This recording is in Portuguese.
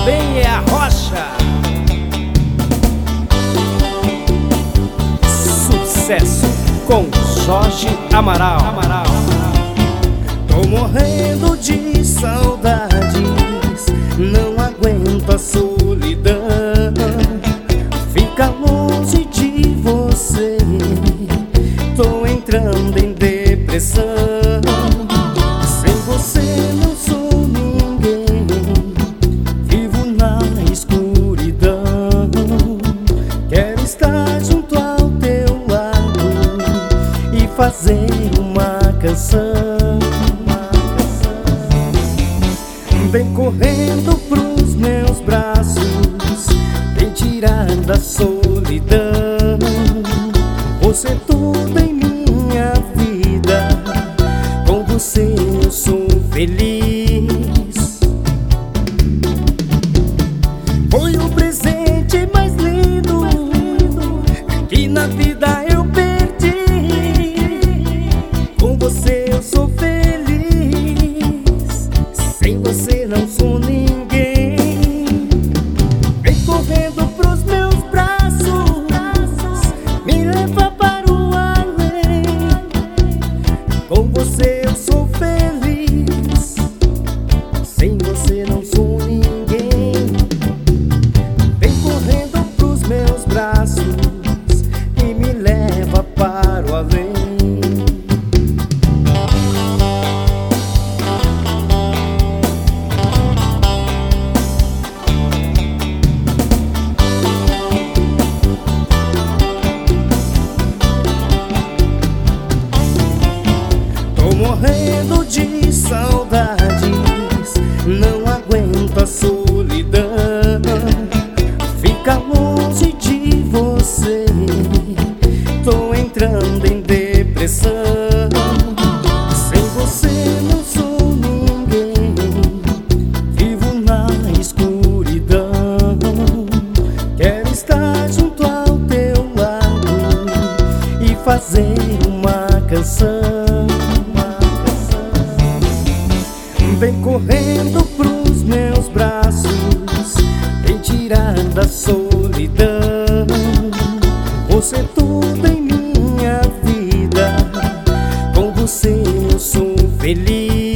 também é a rocha. Sucesso com Jorge Amaral. Tô morrendo de saudades, não aguento a solidão. Fica longe de você, tô entrando em depressão. Sem você não sou ninguém, vivo na escuridão. Quero estar junto ao teu lado e fazer uma canção. Vem correndo pros meus braços, vem tirar da solidão. Você é tudo em minha vida, com você eu sou feliz. Foi o presente mais lindo que na vida eu perdi. Com você eu sou feliz, sem você não sou ninguém. Vem correndo pros meus braços, me leva para o além. Com você eu sou feliz, sem você não sou ninguém. Vem correndo pros meus braços e me leva para o além. Morrendo de saudades, não aguento a solidão. Fica longe de você, tô entrando em depressão. Sem você não sou ninguém, vivo na escuridão. Quero estar junto ao teu lado e fazer uma canção. Vem correndo pros meus braços, vem tirar da solidão. Você é tudo em minha vida, com você eu sou feliz.